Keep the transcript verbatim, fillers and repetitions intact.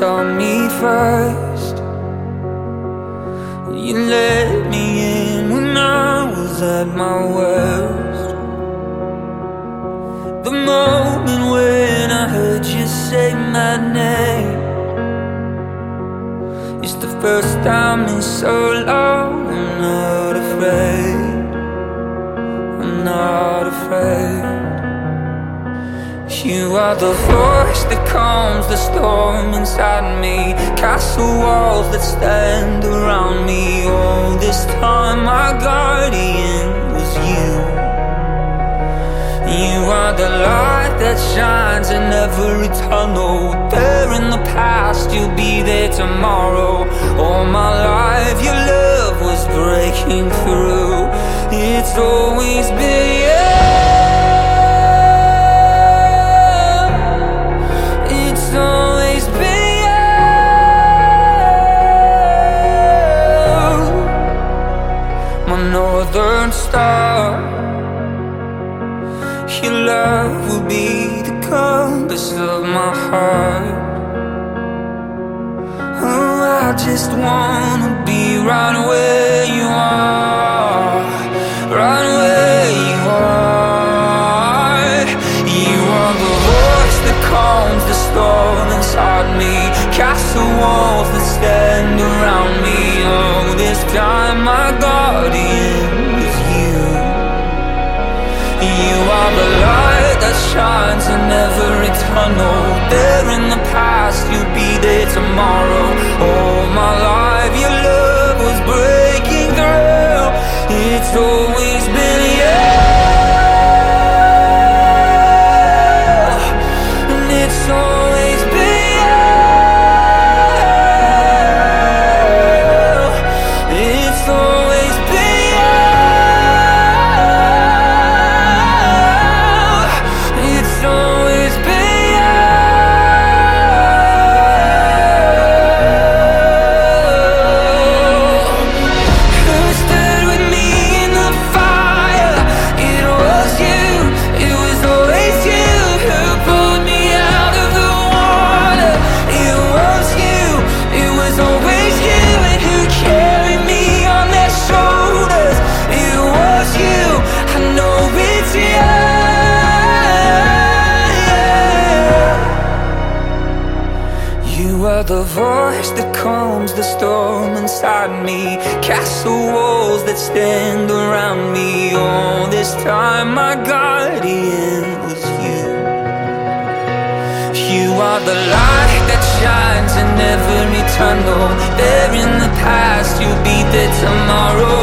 saw me first. You let me in when I was at my worst. The moment when I heard you say my name, it's the first time in so long. I'm not afraid, I'm not afraid. You are the voice that calms the storm inside me, castle walls that stand around me. All this time my guardian was you. You are the light that shines in every tunnel. There in the past, you'll be there tomorrow. All my life your love was breaking through. It's always been you. Northern star, your love will be the compass of my heart. Oh, I just wanna be right where you are, right where you are. You are the voice that calms the storm inside me, castle walls that stand around me. Oh, this time my guardian is you. You are the light that shines in every tunnel. There in the past, you'll be there tomorrow. All my life your love was breaking through. It's always been you, and it's always been you. It's always been you. It's always been you. Who stood with me in the fire? It was you. It was always you who pulled me out of the water. It was you. It was always you, and who carried me on their shoulders. It was you. I know it's you. You are the voice that calms the storm inside me, castle walls that stand around me. All this time my guardian was you. You are the light that shines in every tunnel. There in the past, you'll be there tomorrow.